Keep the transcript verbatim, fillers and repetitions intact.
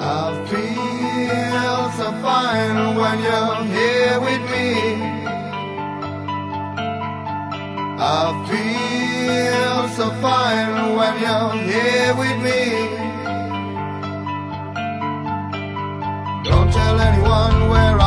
I feel so fine when you're here with me. I feel so fine when you're here with me. Don't tell anyone where I